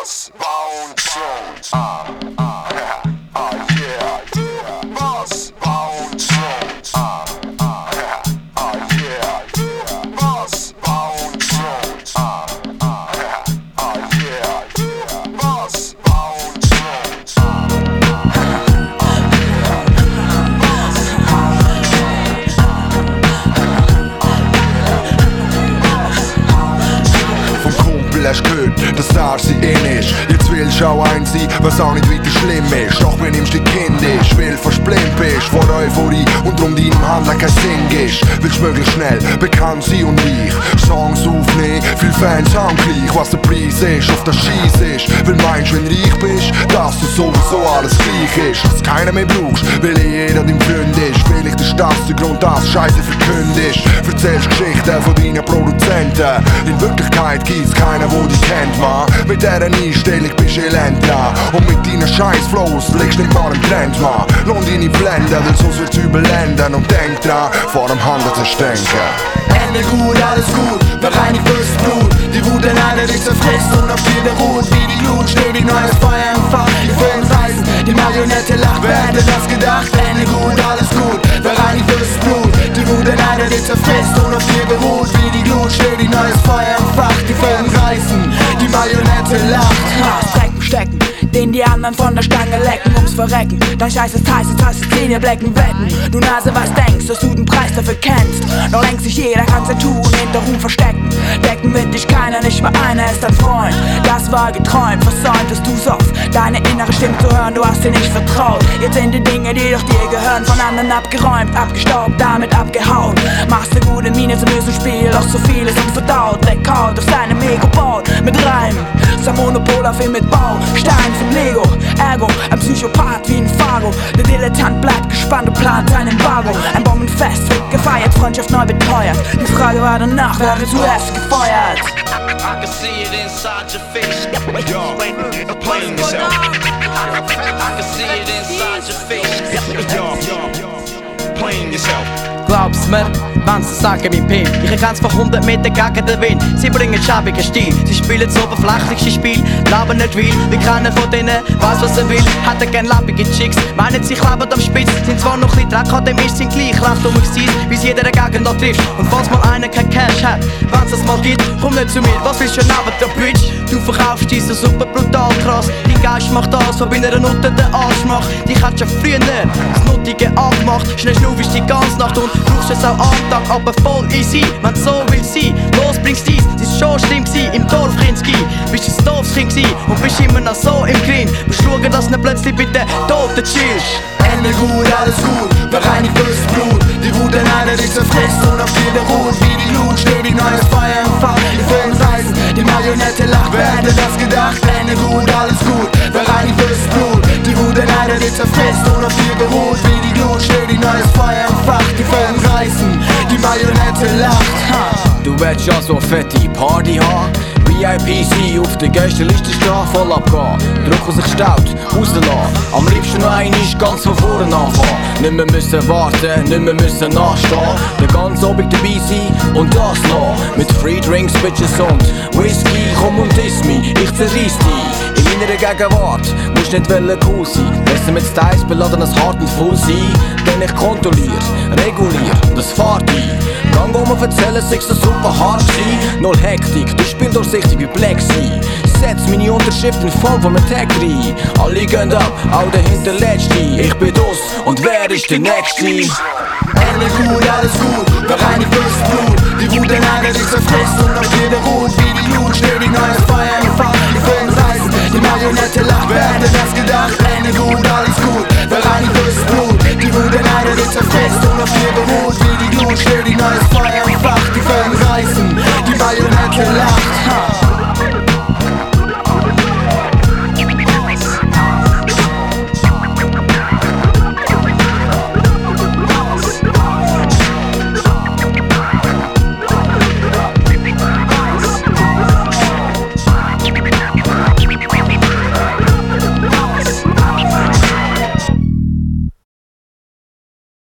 Bass, Bound Sounds. Yeah, Bass, Bound Sounds. Yeah, Bass, Bound Sounds. Yeah, Bass, Bound Sounds. Vom Kumpel hast du gehört, dass er sie in ist. Jetzt willst du auch ein sein, was auch nicht weiter schlimm ist. Doch wenn ihm Stück Kind ist, weil du versplimmt bist vor Euphorie und drum deinem Handeln kein Sinn ist. Willst möglichst schnell bekannt sein und reich Songs aufnehmen, viele Fans haben gleich. Was der Preis ist, auf der Scheiss ist. Weil meinst, wenn du reich bist, dass du sowieso alles gleich ist. Dass keiner mehr brauchst, weil jeder dein Freund ist. Vielleicht ist das der Grund, dass Scheiße verkündigt. Erzählst Geschichten von deinen Produzenten. In Wirklichkeit gibt's keinen, wo dich kennt, man. Mit dieser Einstellung bist du elend dran. Und mit deinen Scheiß-Flows legst nicht mal im Trend, man. Lohn deine Blenden, weil sonst wird's überblenden. Und denk dran, vor dem Handeln zu denken. Ende gut, alles gut, bereinigt fürs Blut. Die Wut in einer dich zerfrisst und auf dir beruht. Wie die Glut, stetig neues Feuer empfacht. Die Filme reißen, die Marionette lacht. Wer hätte das gedacht? Ende gut, alles gut, bereinigt fürs Blut. Die Wut in einer dich zerfrisst und auf dir beruht. Wie die Glut, stetig neues Feuer empfacht. Die Filme reißen, die Marionette lacht. Strecken, stecken, den die anderen von der Stange lecken, ums Verrecken. Dein Scheiß ist heiß, jetzt heißt es Zähne blecken, wetten. Du Nase, was denkst, dass du den Preis dafür kennst. Doch längst nicht jeder kann's ja tun, hinter Ruhm verstecken. Decken wird dich keiner, nicht mal einer ist dein Freund. Das war geträumt, versäumtest du's oft, deine innere Stimme zu hören, du hast dir nicht vertraut. Jetzt sind die Dinge, die doch dir gehören, von anderen abgeräumt, abgestaubt, damit abgehauen. Machst du gute Miene zum bösen Spiel, doch so viel ist unverdaut. Weghaut auf seinem Ego baut, mit Reim. Sein Monopol auf ihn mit Bau, Stein von Lego, Ergo, ein Psychopath wie ein Faro. Der Dilettant bleibt gespannt und plant sein Embargo. Ein Bombenfest wird gefeiert, Freundschaft neu beteuert. Die Frage war danach, wer wird zuerst gefeuert? I can see it inside your face. Playing yourself. I can see it inside your face. Playing yourself. Glaub's mir, wenn's sie sagen wie Pimp. Ich erkenn's von 100 Meter gegen den Wind. Sie bringen schäbigen Stil, sie spielen das oberflächlichste Spiel. Leben nicht will, wir kennen von denen, weiss was er will. Hätten gern lappige Chicks, meinen sich leben am Spitz. Sind zwar noch ein bisschen akademisch, sind gleich läuft um mich wie's jeder dagegen noch trifft. Und falls mal einer kein Cash hat, wenn's das mal gibt, komm nicht zu mir, was willst du neben der Bitch? Du verkaufst dich so super brutal krass. Dein Geist macht das, was bei einer Nutte den Arsch macht. Dich hättest ja früher das Nuttige abgemacht. Schnell schnuffst die ganze Nacht und brauchst es auch am Tag, aber voll easy. Wenn's so will sein, los bringst dies. Es ist schon schlimm gsi im Dorf Kinski. Bist ein Dorfskind gsi und bist immer noch so im Grind. Musst schauen, dass nicht plötzlich bei den Toten chillst. Ende gut, alles gut, bereinigt fürs Blut. Die Wut in einer dich zerfrisst und auf dir beruht. Wie die Glut, stetig neues Feuer empfacht. Die Filme reißen, die Marionette lacht. Wer hätte das gedacht? Ende gut, alles gut, bereinigt fürs Blut. Die Wut in einer dich zerfrisst und auf dir beruht. Wie die Glut, stetig neues Feuer empfacht. Die Filme reißen, die Marionette lacht. Du willst ja so fette Party haben. VIP-C auf der Gästeliste stehen, voll abgehen. Druck, was sich staut, rauslassen. Am liebsten noch einmal ganz von vorne anfangen. Nicht mehr müssen warten, nicht mehr müssen nachstehen. Den ganzen Abend dabei sein und das noch. Mit Free Drinks, Bitches und Whisky. Komm und iss mich, ich zerreiss dich. In meiner Gegenwart musst nicht cool sein. Besser mit Styles beladenes Hart und Full sein. Denn ich kontrolliere, reguliere, das fahrt ein. Gang um erzählen, sechs das super hart gsi. Null Hektik, du spielst durchsichtig wie Black Sea. Setz meine Unterschrift in Form von einem Tag rein. Alle gehen ab, auch der hinterletzte. Ich bin das und wer ist der Nächste? Ende gut, alles gut, bereinigt fürs Blut. Die Wut in einer dich zerfrisst und auf dir beruht. Wie die Glut, stetig neues Feuer empfacht. Die Filme reißen, die Marionette lacht. Wer hätte das gedacht? Ende gut, alles gut, bereinigt fürs Blut. Die Wut in einer dich zerfrisst und auf dir beruht. Wie die Glut, stetig neues Feuer empfacht.